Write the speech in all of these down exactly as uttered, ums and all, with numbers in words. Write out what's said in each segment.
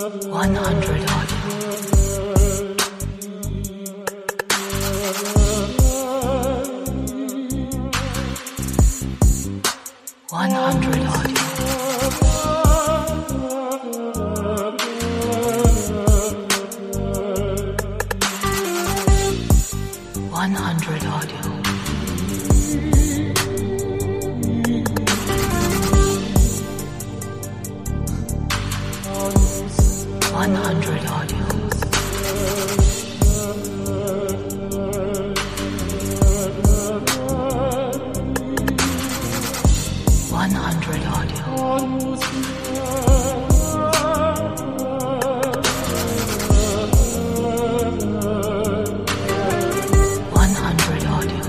one hundred audio. one hundred audio. one hundred audio. one hundred audio. one hundred audio. one hundred audio.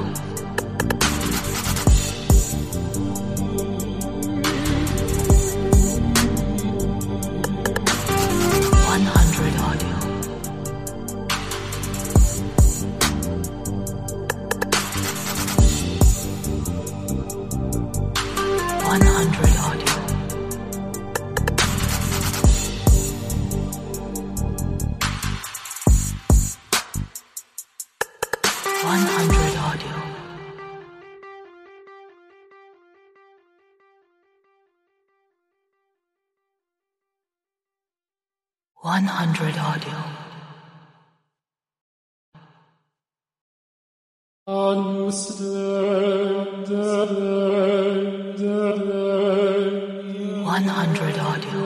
one hundred audio. one hundred audio. one hundred audio. one hundred audio. one hundred audio.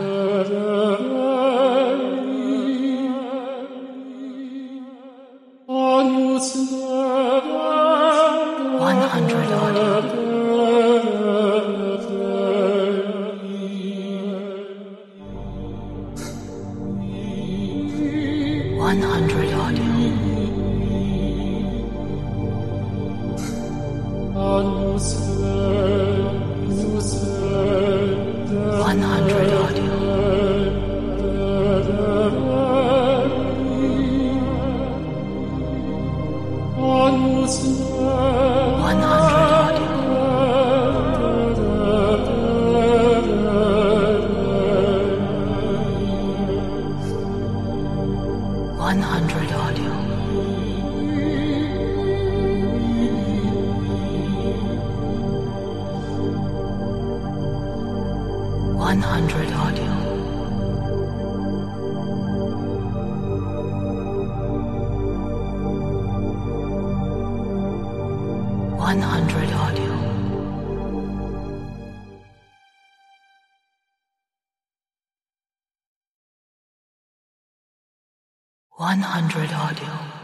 one hundred audio. one hundred audio. one hundred audio. one hundred audio. one hundred audio. one hundred audio. one hundred audio. one hundred audio.